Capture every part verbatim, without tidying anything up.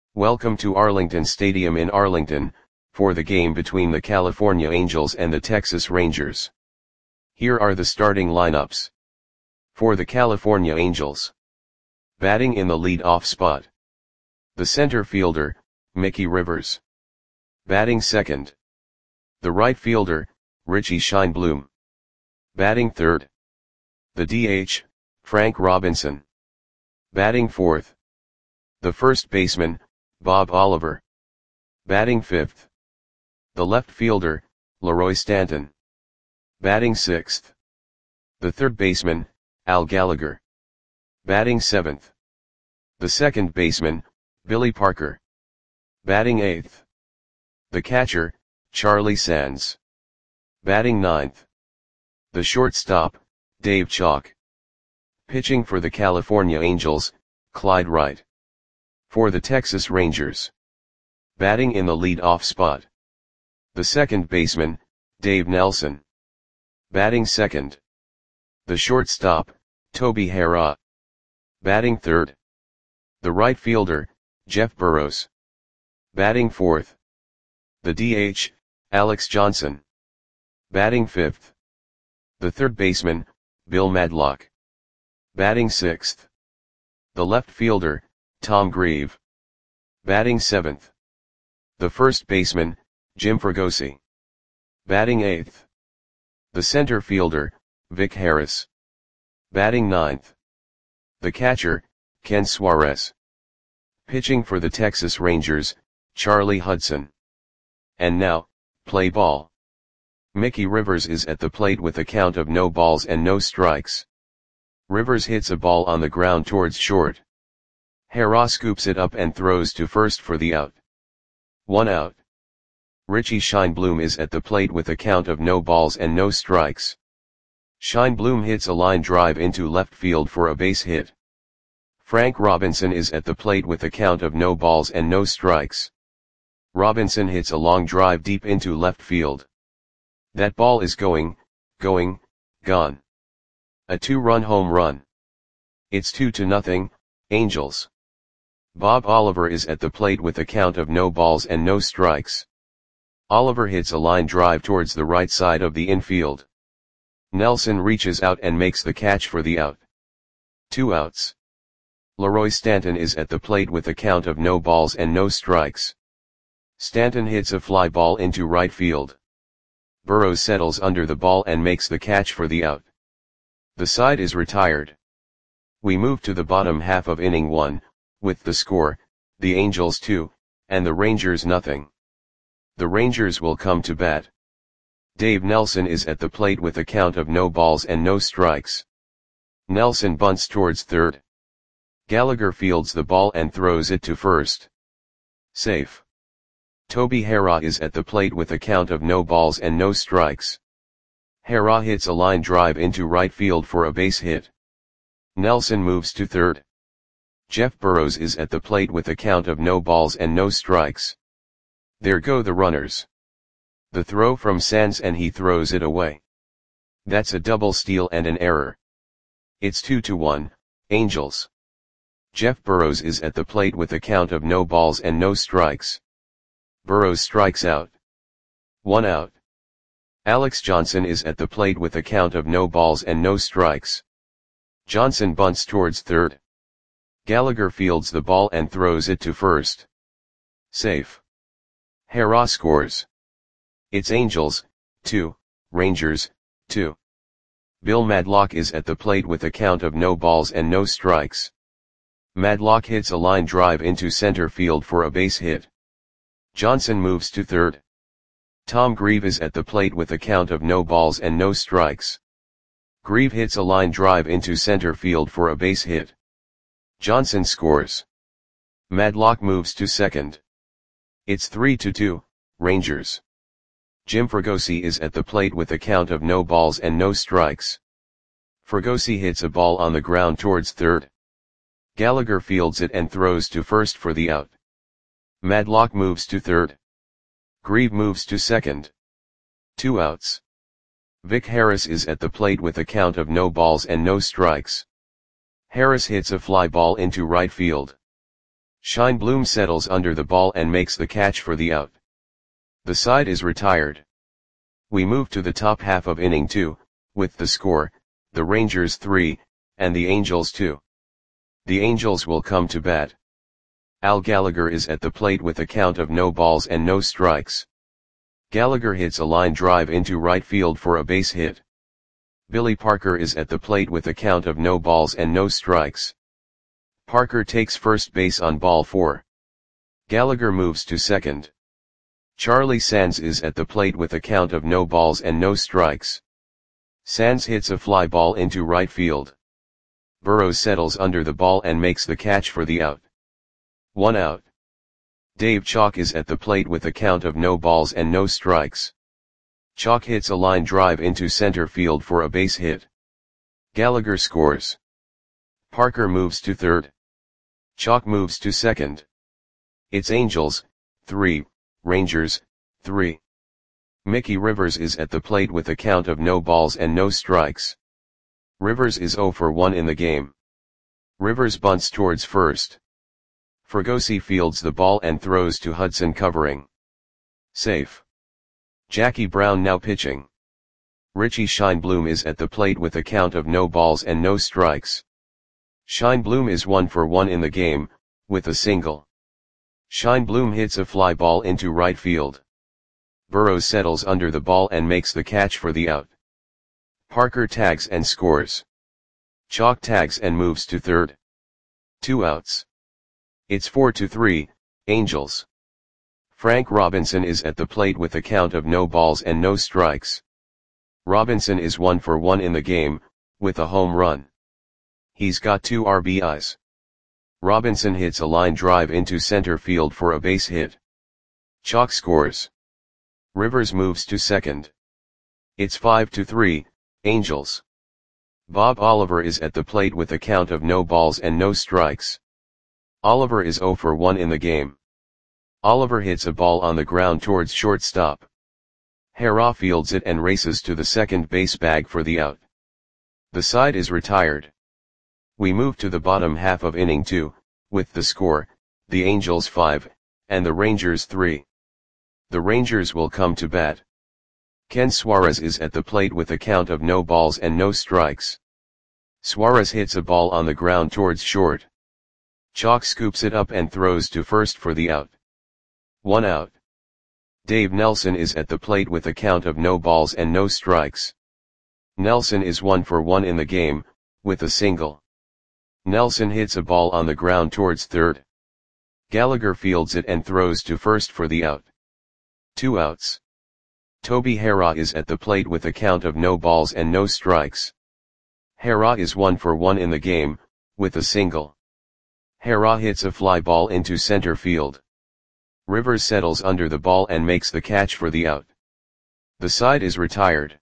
Welcome to Arlington Stadium in Arlington, for the game between the California Angels and the Texas Rangers. Here are the starting lineups. For the California Angels. Batting in the lead-off spot. The center fielder, Mickey Rivers. Batting second. The right fielder, Richie Scheinblum. Batting third. The D H, Frank Robinson. Batting fourth. The first baseman, Bob Oliver. Batting fifth. The left fielder, Leroy Stanton. Batting sixth. The third baseman, Al Gallagher. Batting seventh. The second baseman, Billy Parker. Batting eighth. The catcher, Charlie Sands. Batting ninth. The shortstop, Dave Chalk. Pitching for the California Angels, Clyde Wright. For the Texas Rangers. Batting in the lead-off spot. The second baseman, Dave Nelson. Batting second. The shortstop, Toby Harrah. Batting third. The right fielder, Jeff Burroughs. Batting fourth. The D H, Alex Johnson. Batting fifth. The third baseman, Bill Madlock. Batting sixth. The left fielder, Tom Grieve. Batting seventh. The first baseman, Jim Fregosi. Batting eighth. The center fielder, Vic Harris. Batting ninth. The catcher, Ken Suarez. Pitching for the Texas Rangers, Charlie Hudson. And now, play ball. Mickey Rivers is at the plate with a count of no balls and no strikes. Rivers hits a ball on the ground towards short. Harrah scoops it up and throws to first for the out. One out. Richie Scheinblum is at the plate with a count of no balls and no strikes. Scheinblum hits a line drive into left field for a base hit. Frank Robinson is at the plate with a count of no balls and no strikes. Robinson hits a long drive deep into left field. That ball is going, going, gone. A two-run home run. It's two to nothing, Angels. Bob Oliver is at the plate with a count of no balls and no strikes. Oliver hits a line drive towards the right side of the infield. Nelson reaches out and makes the catch for the out. Two outs. Leroy Stanton is at the plate with a count of no balls and no strikes. Stanton hits a fly ball into right field. Burroughs settles under the ball and makes the catch for the out. The side is retired. We move to the bottom half of inning one, with the score, the Angels two, and the Rangers nothing. The Rangers will come to bat. Dave Nelson is at the plate with a count of no balls and no strikes. Nelson bunts towards third. Gallagher fields the ball and throws it to first. Safe. Toby Harrah is at the plate with a count of no balls and no strikes. Harrah hits a line drive into right field for a base hit. Nelson moves to third. Jeff Burroughs is at the plate with a count of no balls and no strikes. There go the runners. The throw from Sands and he throws it away. That's a double steal and an error. It's two to one, Angels. Jeff Burroughs is at the plate with a count of no balls and no strikes. Burroughs strikes out. One out. Alex Johnson is at the plate with a count of no balls and no strikes. Johnson bunts towards third. Gallagher fields the ball and throws it to first. Safe. Harrah scores. It's Angels, two, Rangers, two. Bill Madlock is at the plate with a count of no balls and no strikes. Madlock hits a line drive into center field for a base hit. Johnson moves to third. Tom Grieve is at the plate with a count of no balls and no strikes. Grieve hits a line drive into center field for a base hit. Johnson scores. Madlock moves to second. It's three to two, Rangers. Jim Fregosi is at the plate with a count of no balls and no strikes. Fregosi hits a ball on the ground towards third. Gallagher fields it and throws to first for the out. Madlock moves to third. Grieve moves to second. Two outs. Vic Harris is at the plate with a count of no balls and no strikes. Harris hits a fly ball into right field. Scheinblum settles under the ball and makes the catch for the out. The side is retired. We move to the top half of inning two, with the score, the Rangers three, and the Angels two. The Angels will come to bat. Al Gallagher is at the plate with a count of no balls and no strikes. Gallagher hits a line drive into right field for a base hit. Billy Parker is at the plate with a count of no balls and no strikes. Parker takes first base on ball four. Gallagher moves to second. Charlie Sands is at the plate with a count of no balls and no strikes. Sands hits a fly ball into right field. Burrows settles under the ball and makes the catch for the out. One out. Dave Chalk is at the plate with a count of no balls and no strikes. Chalk hits a line drive into center field for a base hit. Gallagher scores. Parker moves to third. Chalk moves to second. It's Angels, three, Rangers, three. Mickey Rivers is at the plate with a count of no balls and no strikes. Rivers is oh for one in the game. Rivers bunts towards first. Fregosi fields the ball and throws to Hudson covering. Safe. Jackie Brown now pitching. Richie Scheinblum is at the plate with a count of no balls and no strikes. Scheinblum is one for one in the game, with a single. Scheinblum hits a fly ball into right field. Burrows settles under the ball and makes the catch for the out. Parker tags and scores. Chalk tags and moves to third. Two outs. It's four to three, Angels. Frank Robinson is at the plate with a count of no balls and no strikes. Robinson is one for one in the game, with a home run. He's got two R B Is. Robinson hits a line drive into center field for a base hit. Chalk scores. Rivers moves to second. It's five to three, Angels. Bob Oliver is at the plate with a count of no balls and no strikes. Oliver is oh for one in the game. Oliver hits a ball on the ground towards shortstop. Hera fields it and races to the second base bag for the out. The side is retired. We move to the bottom half of inning two, with the score, the Angels five, and the Rangers three. The Rangers will come to bat. Ken Suarez is at the plate with a count of no balls and no strikes. Suarez hits a ball on the ground towards short. Chalk scoops it up and throws to first for the out. One out. Dave Nelson is at the plate with a count of no balls and no strikes. Nelson is one for one in the game, with a single. Nelson hits a ball on the ground towards third. Gallagher fields it and throws to first for the out. Two outs. Toby Hera is at the plate with a count of no balls and no strikes. Hera is one for one in the game, with a single. Hera hits a fly ball into center field. Rivers settles under the ball and makes the catch for the out. The side is retired.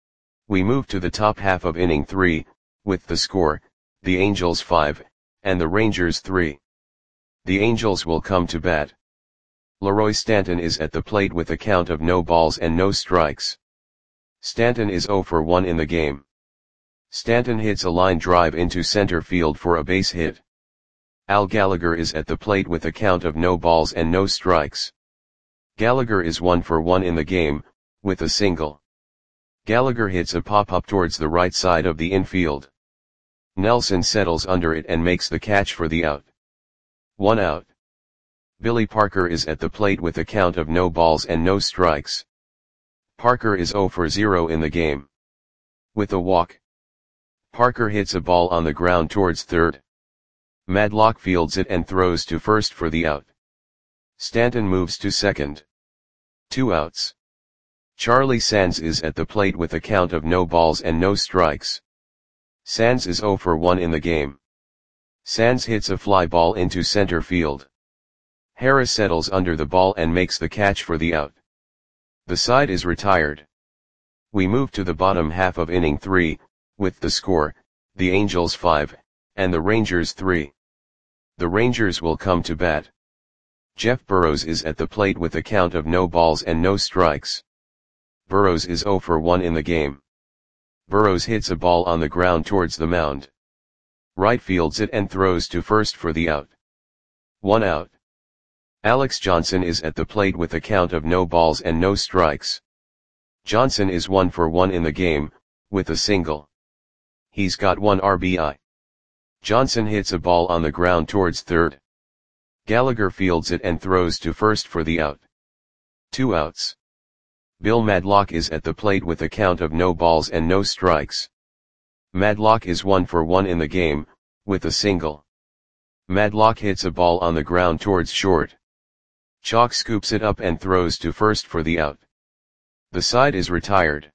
We move to the top half of inning three, with the score, the Angels five, and the Rangers three. The Angels will come to bat. Leroy Stanton is at the plate with a count of no balls and no strikes. Stanton is oh for one in the game. Stanton hits a line drive into center field for a base hit. Al Gallagher is at the plate with a count of no balls and no strikes. Gallagher is one for one in the game, with a single. Gallagher hits a pop-up towards the right side of the infield. Nelson settles under it and makes the catch for the out. One out. Billy Parker is at the plate with a count of no balls and no strikes. Parker is oh for zero in the game. With a walk. Parker hits a ball on the ground towards third. Madlock fields it and throws to first for the out. Stanton moves to second. Two outs. Charlie Sands is at the plate with a count of no balls and no strikes. Sands is oh for one in the game. Sands hits a fly ball into center field. Harris settles under the ball and makes the catch for the out. The side is retired. We move to the bottom half of inning three, with the score, the Angels five, and the Rangers three. The Rangers will come to bat. Jeff Burrows is at the plate with a count of no balls and no strikes. Burrows is oh for one in the game. Burrows hits a ball on the ground towards the mound. Right fields it and throws to first for the out. One out. Alex Johnson is at the plate with a count of no balls and no strikes. Johnson is one for one in the game, with a single. He's got one R B I. Johnson hits a ball on the ground towards third. Gallagher fields it and throws to first for the out. Two outs. Bill Madlock is at the plate with a count of no balls and no strikes. Madlock is one for one in the game, with a single. Madlock hits a ball on the ground towards short. Chalk scoops it up and throws to first for the out. The side is retired.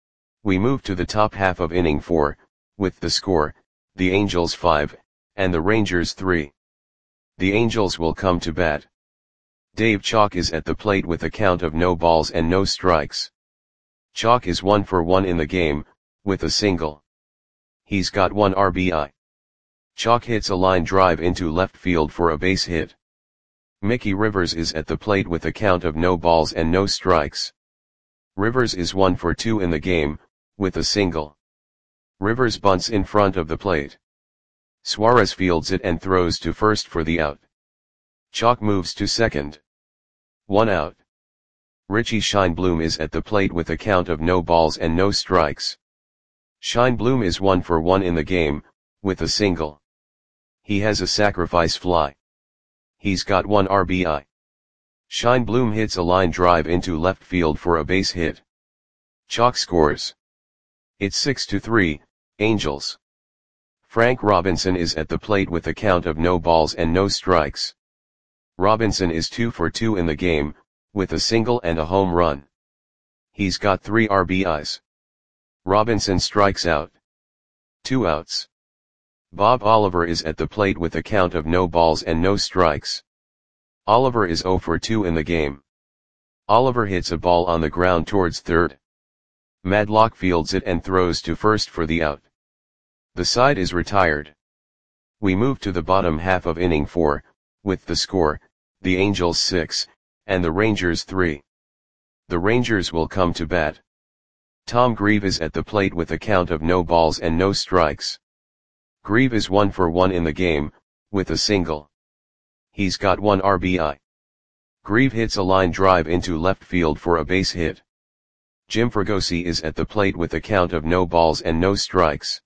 We move to the top half of inning four, with the score, the Angels five, and the Rangers three. The Angels will come to bat. Dave Chalk is at the plate with a count of no balls and no strikes. Chalk is one for one in the game, with a single. He's got one R B I. Chalk hits a line drive into left field for a base hit. Mickey Rivers is at the plate with a count of no balls and no strikes. Rivers is one for two in the game, with a single. Rivers bunts in front of the plate. Suarez fields it and throws to first for the out. Chalk moves to second. One out. Richie Scheinblum is at the plate with a count of no balls and no strikes. Scheinblum is one for one in the game, with a single. He has a sacrifice fly. He's got one R B I. Scheinblum hits a line drive into left field for a base hit. Chalk scores. It's six to three, Angels. Frank Robinson is at the plate with a count of no balls and no strikes. Robinson is two for two in the game, with a single and a home run. He's got three R B Is. Robinson strikes out. Two outs. Bob Oliver is at the plate with a count of no balls and no strikes. Oliver is zero for two in the game. Oliver hits a ball on the ground towards third. Madlock fields it and throws to first for the out. The side is retired. We move to the bottom half of inning four, with the score, the Angels six, and the Rangers three. The Rangers will come to bat. Tom Grieve is at the plate with a count of no balls and no strikes. Grieve is one for one in the game, with a single. He's got one R B I. Grieve hits a line drive into left field for a base hit. Jim Fregosi is at the plate with a count of no balls and no strikes.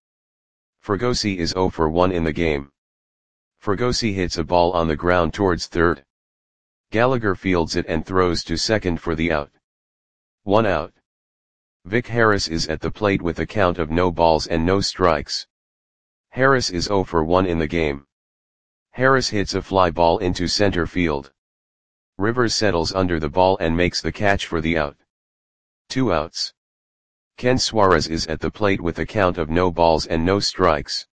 Fregosi is zero for one in the game. Fregosi hits a ball on the ground towards third. Gallagher fields it and throws to second for the out. One out. Vic Harris is at the plate with a count of no balls and no strikes. Harris is zero for one in the game. Harris hits a fly ball into center field. Rivers settles under the ball and makes the catch for the out. Two outs. Ken Suarez is at the plate with a count of no balls and no strikes.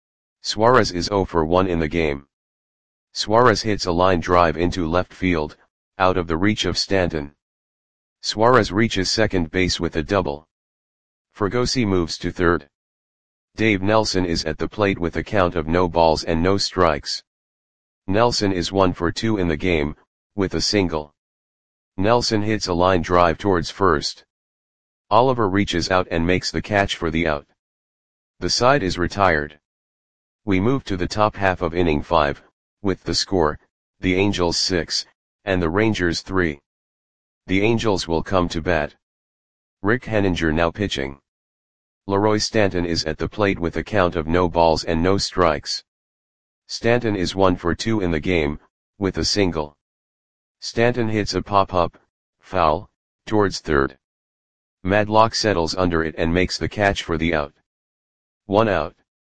Suarez is zero for one in the game. Suarez hits a line drive into left field, out of the reach of Stanton. Suarez reaches second base with a double. Fregosi moves to third. Dave Nelson is at the plate with a count of no balls and no strikes. Nelson is one for two in the game, with a single. Nelson hits a line drive towards first. Oliver reaches out and makes the catch for the out. The side is retired. We move to the top half of inning five, with the score, the Angels six, and the Rangers three. The Angels will come to bat. Rick Henninger now pitching. Leroy Stanton is at the plate with a count of no balls and no strikes. Stanton is one for two in the game, with a single. Stanton hits a pop-up, foul, towards third. Madlock settles under it and makes the catch for the out. One out.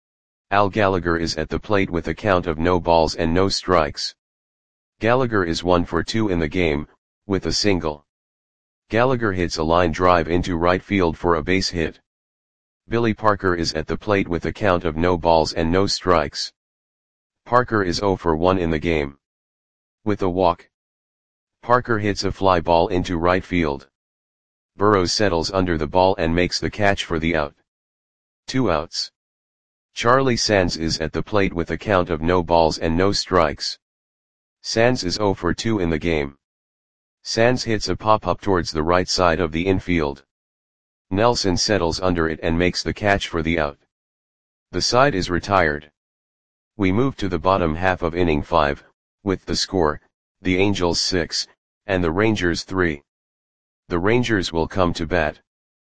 Al Gallagher is at the plate with a count of no balls and no strikes. Gallagher is one for two in the game, with a single. Gallagher hits a line drive into right field for a base hit. Billy Parker is at the plate with a count of no balls and no strikes. Parker is zero for one in the game. With a walk. Parker hits a fly ball into right field. Burrows settles under the ball and makes the catch for the out. Two outs. Charlie Sands is at the plate with a count of no balls and no strikes. Sands is zero for two in the game. Sands hits a pop-up towards the right side of the infield. Nelson settles under it and makes the catch for the out. The side is retired. We move to the bottom half of inning five, with the score, the Angels six, and the Rangers three. The Rangers will come to bat.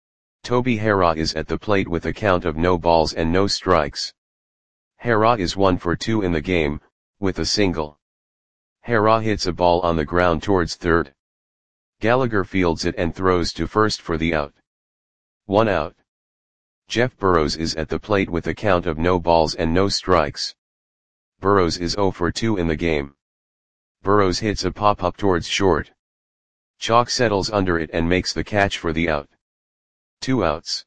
Toby Harrah is at the plate with a count of no balls and no strikes. Harrah is one for two in the game, with a single. Harrah hits a ball on the ground towards third. Gallagher fields it and throws to first for the out. One out. Jeff Burrows is at the plate with a count of no balls and no strikes. Burrows is zero for two in the game. Burrows hits a pop-up towards short. Chalk settles under it and makes the catch for the out. Two outs.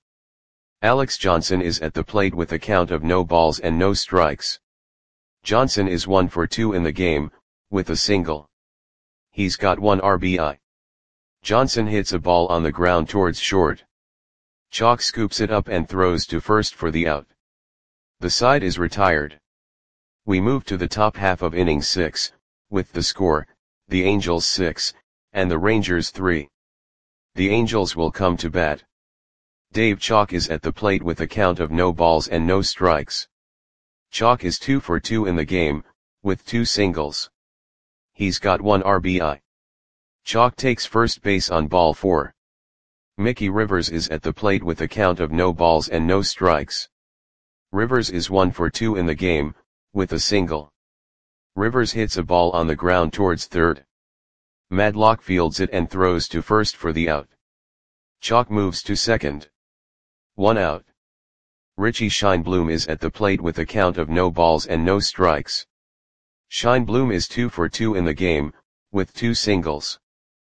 Alex Johnson is at the plate with a count of no balls and no strikes. Johnson is one for two in the game, with a single. He's got one R B I. Johnson hits a ball on the ground towards short. Chalk scoops it up and throws to first for the out. The side is retired. We move to the top half of inning six, with the score, the Angels six, and the Rangers three. The Angels will come to bat. Dave Chalk is at the plate with a count of no balls and no strikes. Chalk is two for two in the game, with two singles. He's got one R B I. Chalk takes first base on ball four. Mickey Rivers is at the plate with a count of no balls and no strikes. Rivers is one for two in the game, with a single. Rivers hits a ball on the ground towards third. Madlock fields it and throws to first for the out. Chalk moves to second. One out. Richie Scheinblum is at the plate with a count of no balls and no strikes. Scheinblum is two for two in the game, with two singles.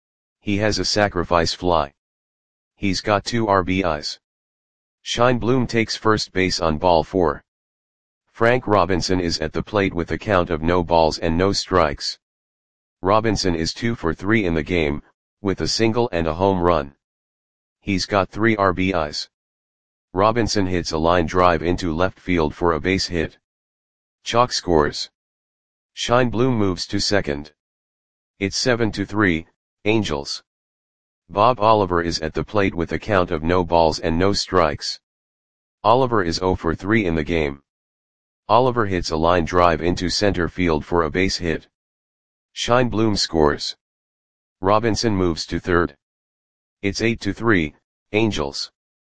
He has a sacrifice fly. He's got two R B Is. Scheinblum takes first base on ball four. Frank Robinson is at the plate with a count of no balls and no strikes. Robinson is two for three in the game, with a single and a home run. He's got three R B Is. Robinson hits a line drive into left field for a base hit. Chalk scores. Scheinblum moves to second. It's seven to three, Angels. Bob Oliver is at the plate with a count of no balls and no strikes. Oliver is zero for three in the game. Oliver hits a line drive into center field for a base hit. Scheinblum scores. Robinson moves to third. It's eight to three, Angels.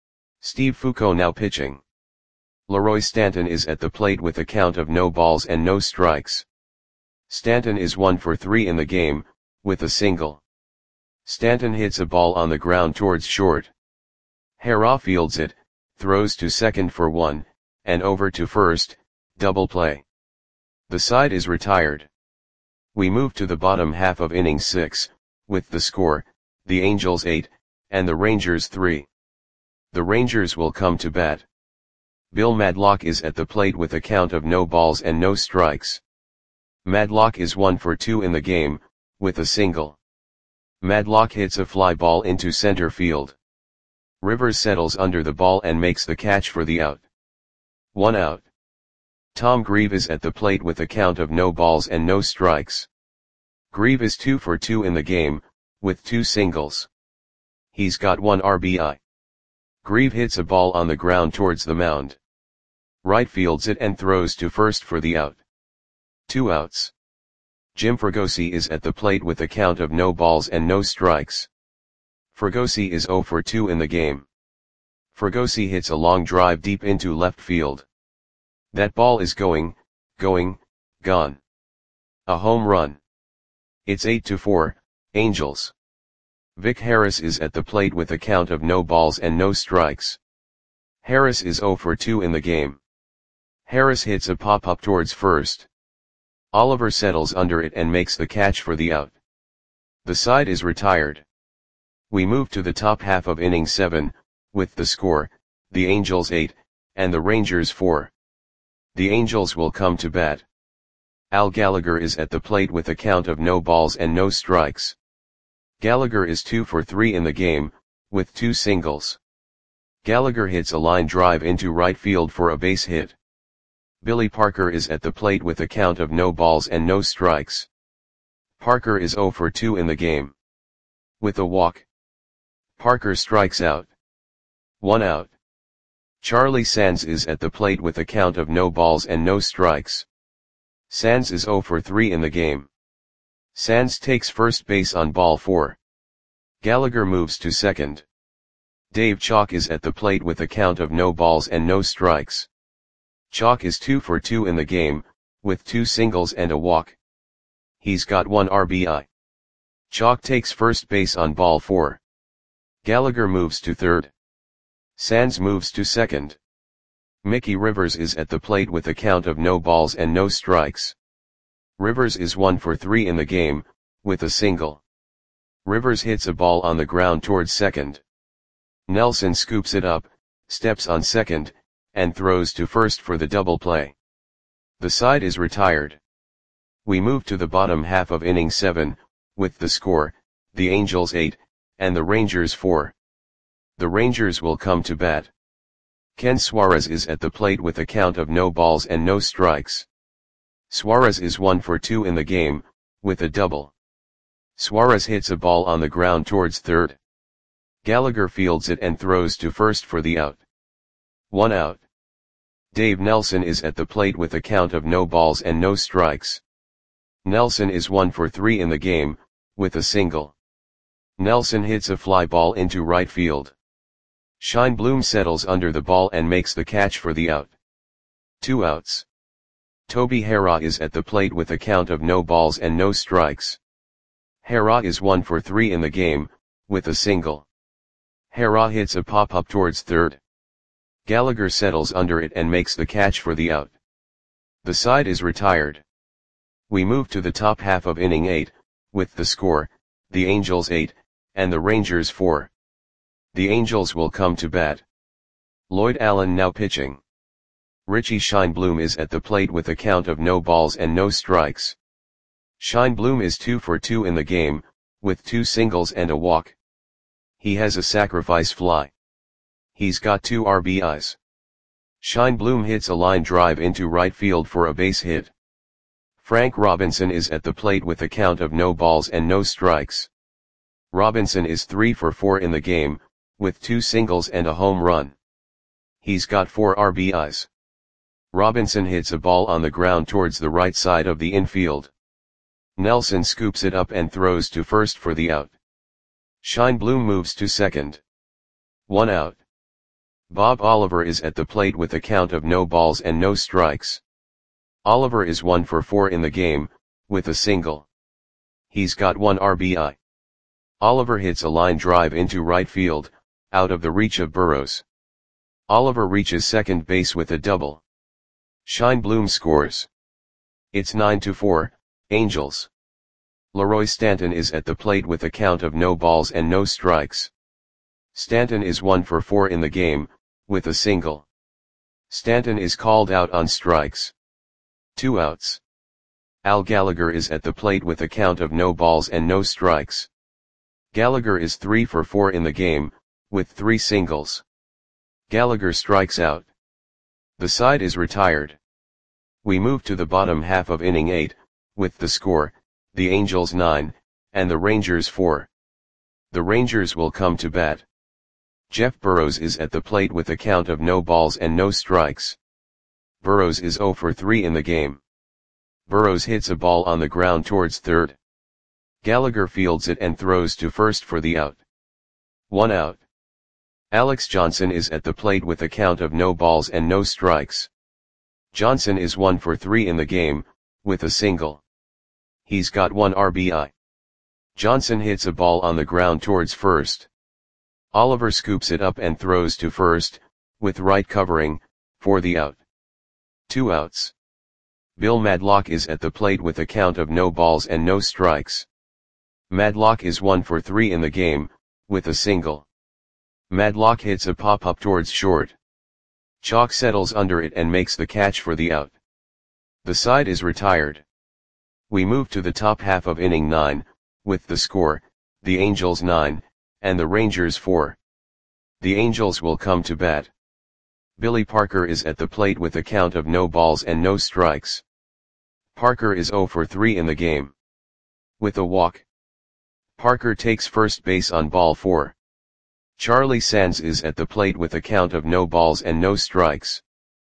Steve Foucault now pitching. Leroy Stanton is at the plate with a count of no balls and no strikes. Stanton is one for three in the game, with a single. Stanton hits a ball on the ground towards short. Harrah fields it, throws to second for one, and over to first, double play. The side is retired. We move to the bottom half of inning six, with the score, the Angels eight, and the Rangers three. The Rangers will come to bat. Bill Madlock is at the plate with a count of no balls and no strikes. Madlock is one for two in the game, with a single. Madlock hits a fly ball into center field. Rivers settles under the ball and makes the catch for the out. One out. Tom Grieve is at the plate with a count of no balls and no strikes. Grieve is two for two in the game, with two singles. He's got one R B I. Grieve hits a ball on the ground towards the mound. Right fields it and throws to first for the out. Two outs. Jim Fregosi is at the plate with a count of no balls and no strikes. Fregosi is zero for two in the game. Fregosi hits a long drive deep into left field. That ball is going, going, gone. A home run. It's eight to four, Angels. Vic Harris is at the plate with a count of no balls and no strikes. Harris is zero for two in the game. Harris hits a pop-up towards first. Oliver settles under it and makes the catch for the out. The side is retired. We move to the top half of inning seven, with the score, the Angels eight, and the Rangers four. The Angels will come to bat. Al Gallagher is at the plate with a count of no balls and no strikes. Gallagher is two for three in the game, with two singles. Gallagher hits a line drive into right field for a base hit. Billy Parker is at the plate with a count of no balls and no strikes. Parker is zero for two in the game. With a walk. Parker strikes out. One out. Charlie Sands is at the plate with a count of no balls and no strikes. Sands is zero for three in the game. Sands takes first base on ball four. Gallagher moves to second. Dave Chalk is at the plate with a count of no balls and no strikes. Chalk is two for two in the game, with two singles and a walk. He's got one R B I. Chalk takes first base on ball four. Gallagher moves to third. Sands moves to second. Mickey Rivers is at the plate with a count of no balls and no strikes. Rivers is one for three in the game, with a single. Rivers hits a ball on the ground towards second. Nelson scoops it up, steps on second, and throws to first for the double play. The side is retired. We move to the bottom half of inning seven, with the score, the Angels eight, and the Rangers four. The Rangers will come to bat. Ken Suarez is at the plate with a count of no balls and no strikes. Suarez is one for two in the game, with a double. Suarez hits a ball on the ground towards third. Gallagher fields it and throws to first for the out. One out. Dave Nelson is at the plate with a count of no balls and no strikes. Nelson is one for three in the game, with a single. Nelson hits a fly ball into right field. Scheinblum settles under the ball and makes the catch for the out. Two outs. Toby Harrah is at the plate with a count of no balls and no strikes. Harrah is one for three in the game, with a single. Harrah hits a pop-up towards third. Gallagher settles under it and makes the catch for the out. The side is retired. We move to the top half of inning eight, with the score, the Angels eight, and the Rangers four. The Angels will come to bat. Lloyd Allen now pitching. Richie Scheinblum is at the plate with a count of no balls and no strikes. Scheinblum is two for two in the game, with two singles and a walk. He has a sacrifice fly. He's got two R B Is. Scheinblum hits a line drive into right field for a base hit. Frank Robinson is at the plate with a count of no balls and no strikes. Robinson is three for four in the game, with two singles and a home run. He's got four R B Is. Robinson hits a ball on the ground towards the right side of the infield. Nelson scoops it up and throws to first for the out. Scheinblum moves to second. One out. Bob Oliver is at the plate with a count of no balls and no strikes. Oliver is one for four in the game, with a single. He's got one R B I. Oliver hits a line drive into right field, out of the reach of Burrows. Oliver reaches second base with a double. Scheinblum scores. It's nine to four, Angels. Leroy Stanton is at the plate with a count of no balls and no strikes. Stanton is one for four in the game, with a single. Stanton is called out on strikes. Two outs. Al Gallagher is at the plate with a count of no balls and no strikes. Gallagher is three for four in the game, with three singles. Gallagher strikes out. The side is retired. We move to the bottom half of inning eight, with the score, the Angels nine, and the Rangers four. The Rangers will come to bat. Jeff Burrows is at the plate with a count of no balls and no strikes. Burrows is zero for three in the game. Burrows hits a ball on the ground towards third. Gallagher fields it and throws to first for the out. One out. Alex Johnson is at the plate with a count of no balls and no strikes. Johnson is one for three in the game, with a single. He's got one R B I. Johnson hits a ball on the ground towards first. Oliver scoops it up and throws to first, with right covering, for the out. Two outs. Bill Madlock is at the plate with a count of no balls and no strikes. Madlock is one for three in the game, with a single. Madlock hits a pop-up towards short. Chalk settles under it and makes the catch for the out. The side is retired. We move to the top half of inning nine, with the score, the Angels nine, and the Rangers four. The Angels will come to bat. Billy Parker is at the plate with a count of no balls and no strikes. Parker is zero for three in the game. With a walk. Parker takes first base on ball four. Charlie Sands is at the plate with a count of no balls and no strikes.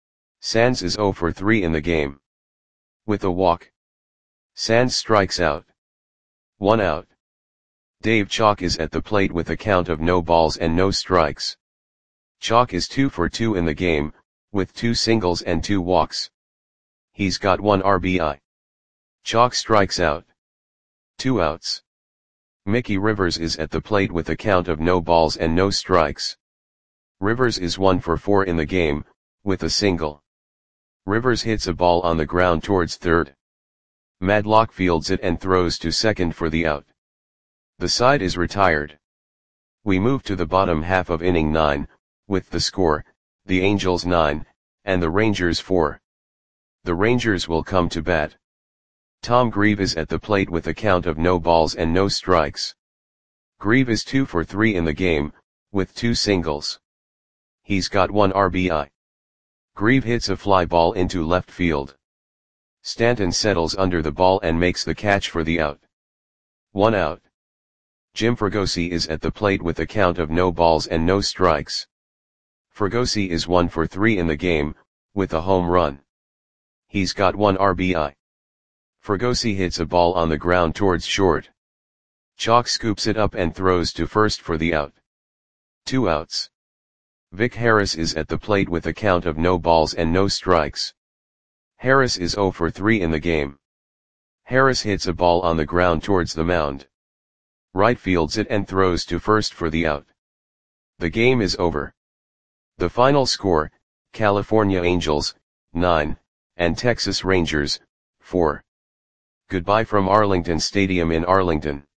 Sands is zero for three in the game. With a walk. Sands strikes out. One out. Dave Chalk is at the plate with a count of no balls and no strikes. Chalk is two for two in the game, with two singles and two walks. He's got one R B I. Chalk strikes out. Two outs. Mickey Rivers is at the plate with a count of no balls and no strikes. Rivers is one for four in the game, with a single. Rivers hits a ball on the ground towards third. Madlock fields it and throws to second for the out. The side is retired. We move to the bottom half of inning nine, with the score, the Angels nine, and the Rangers four. The Rangers will come to bat. Tom Grieve is at the plate with a count of no balls and no strikes. Grieve is two for three in the game, with two singles. He's got one R B I. Grieve hits a fly ball into left field. Stanton settles under the ball and makes the catch for the out. One out. Jim Fregosi is at the plate with a count of no balls and no strikes. Fregosi is one for three in the game, with a home run. He's got one R B I. Fregosi hits a ball on the ground towards short. Chalk scoops it up and throws to first for the out. Two outs. Vic Harris is at the plate with a count of no balls and no strikes. Harris is zero for three in the game. Harris hits a ball on the ground towards the mound. Right fields it and throws to first for the out. The game is over. The final score, California Angels, nine, and Texas Rangers, four. Goodbye from Arlington Stadium in Arlington.